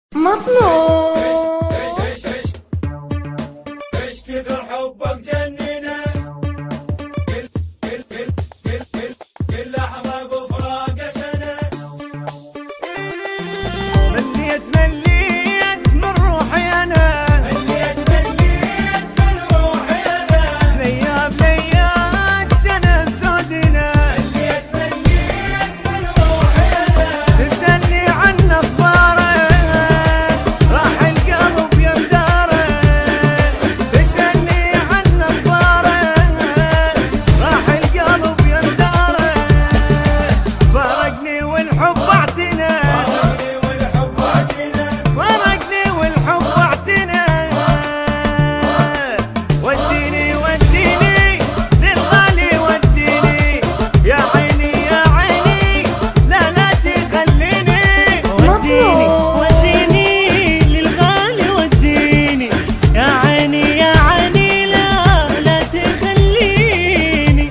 مطلوب. ايش كثر حبك جننا، كل لحظة بفراق سنة. مليت من روحي أنا، مليت من روحي أنا، لياب جنب سودنا. مليت من روحي أنا، تسألني عن أخباره راح القلب ينداره. تسألني عن أخباره راح القلب ينداره. فارقني والحب اعتنا، فرقني والحب اعتنا. وديني للغالي، وديني يا عيني يا عيني، لا تخليني. وديني للغالي، وديني يا عيني يا عيني، لا تخليني.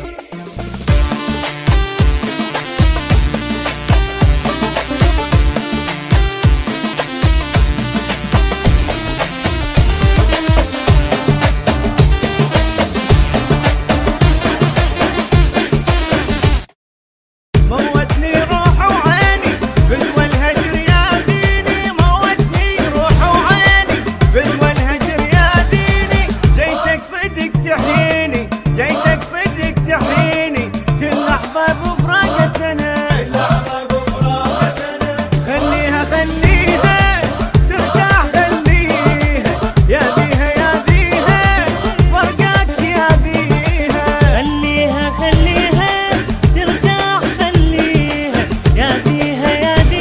موتني روح وعيني بدوى الهجر يا ديني. موتني روح وعيني بدوى الهجر يا ديني. جيتك صدق تحييني، جيتك صدق تحييني. كل لحظة بفراق سنة، كل لحظة بفراق سنة. خليها ترتاح، خليها يا ذيها فرقك يا ذيها. خليها ترتاح، خليها يا ديها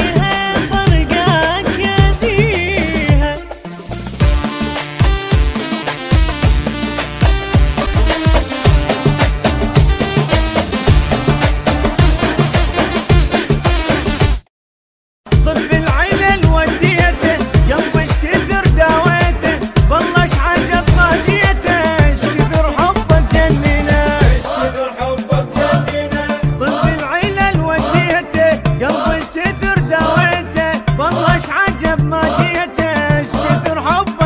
فرقك يا ديها. طب العلل وديته قلب ايش كثر داويته. والله ايش عجب ما جيته، ايش كثر حبك جننا. ايش كثر حبك جننا، طب العلل وديته قلب ايش كثر داويته. والله ايش عجب ما جيته، ايش كثر حبك